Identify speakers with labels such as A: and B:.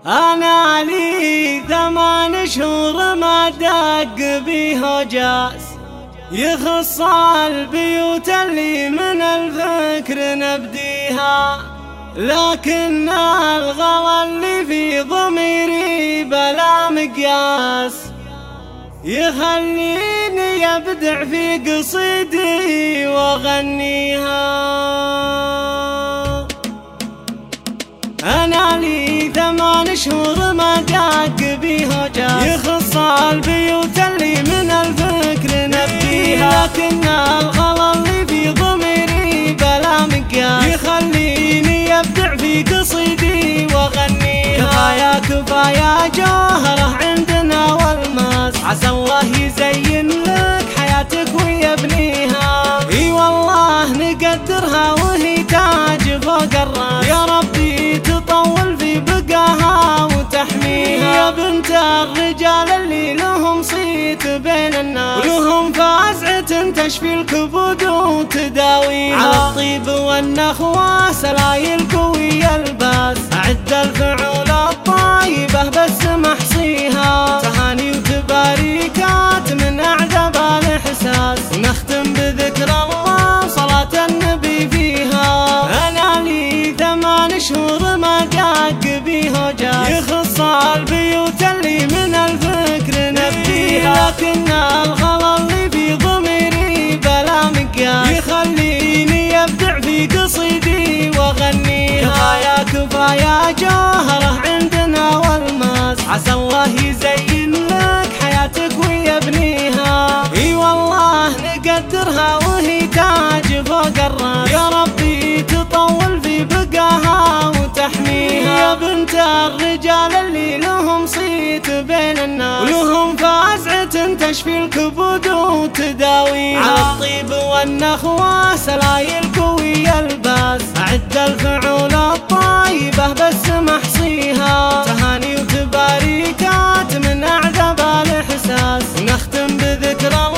A: أنا لي 8 شهور ما دق بيه جاس، يخص البيوت اللي من الفكر نبديها، لكن الغلا اللي في ضميري بلا مقياس، يخليني أبدع في قصيدي وأغنيها. أنا لي 8 شهور ما دق بيه جاس، يخص البيوت اللي من الفكر نبديها، لكن الغلا اللي في ضميري بلا مقياس، يخليني أبدع في قصيدي وأغنيها. كفايا جوهره عندنا والماس، عسى الله يزين لك حياتك ويبنيها. اي والله نقدرها وهي تاج فوق الراس، يا ربي تطول في بقاها وتحميها. يا بنت الرجال اللي لهم صيت بين الناس، ولهم فازعة تشفي الكبد وتداويها. على الطيب والنخوة سلايل قوي الباس، أعد الفعول الطيبة بس محصيها. تهاني وتباريكات من أعذب الإحساس، ونختم بذكر الله وصلاة النبي فيها. أنا لي 8 شهور ما دق بيه جاس، يخص البيوت اللي من الفكر نبديها، لكن الغلا اللي في ضميري بلا مقياس، يخليني أبدع في قصيدي وأغنيها. كفايا جوهره عندنا والماس، عسى الله يزين لك حياتك ويبنيها. اي والله نقدرها وهي تاج فوق الراس، يا ربي تطول في بقاها وتحميها. يا بنت الرجال اللي لهم صيت بين الناس، ولهم فازعة تشفي الكبد وتداويها. على الطيب والنخوة سلايل قوي الباس، أعد الفعول الطيبة بس محصيها. تهاني وتباريكات من أعذب الإحساس، ونختم بذكر الله